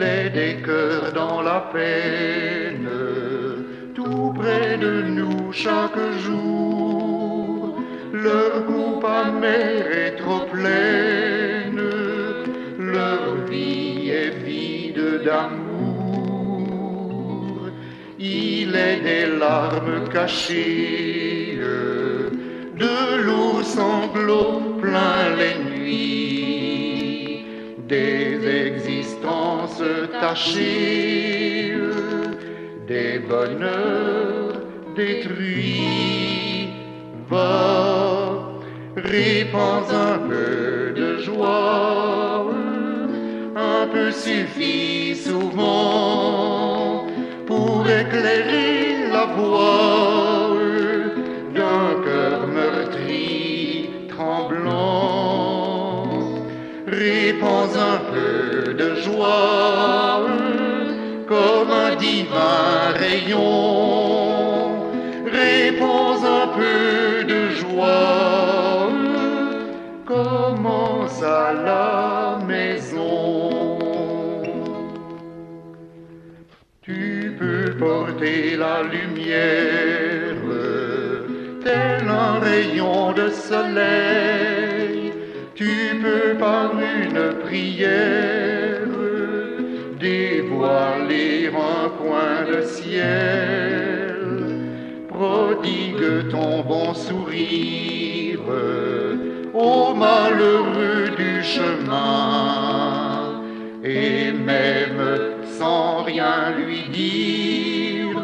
est des cœurs dans la peine, tout près de nous chaque jour. Leur coupe amère est trop pleine, leur vie est vide d'amour. Il est des larmes cachées, de lourds sanglots plein les nuits, des existences tachées, des bonheurs détruits. Va, répands un peu de joie, un peu suffit souvent pour éclairer la voie d'un cœur meurtri, tremblant. Répands un peu de joie comme un divin rayon. Répands un peu de joie, commence à la maison. Tu peux porter la lumière, tel un rayon de soleil. Tu peux par une prière dévoiler un coin de ciel. Prodigue ton bon sourire aux malheureux du chemin, et même sans rien lui dire,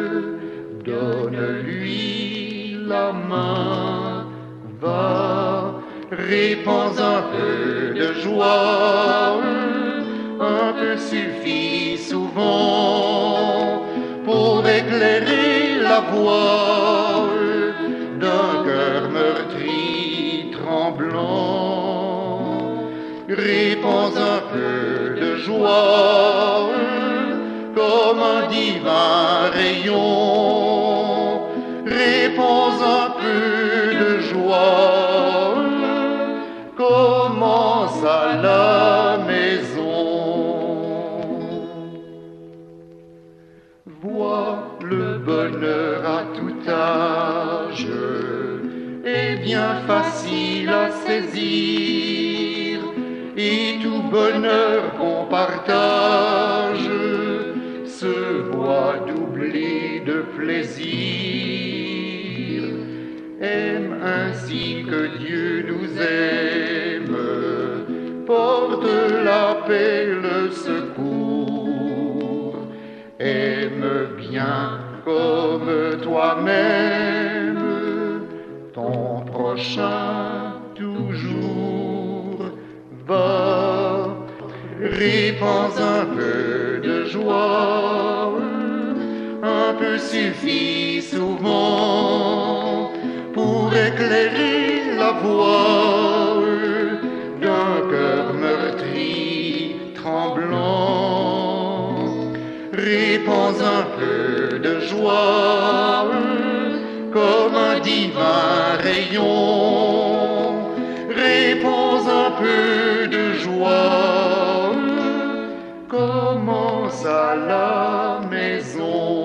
donne-lui la main. Va, répands un peu de joie, un peu suffit souvent pour éclairer la voie d'un cœur meurtri, tremblant. Répands un peu de joie comme un divin rayon. Répands un peu de joie, commence à la maison. Vois, le bonheur à tout âge est bien facile à saisir, et tout bonheur qu'on partage se voit doublé de plaisir. Aime ainsi que Dieu nous aime, porte la paix, le secours. Aime bien comme toi-même ton prochain toujours. Va, répands un peu de joie, un peu suffit souvent pour éclairer la voie d'un cœur meurtri, tremblant. Répands un peu de joie comme un divin rayon. Répands un peu de joie, commence à la maison.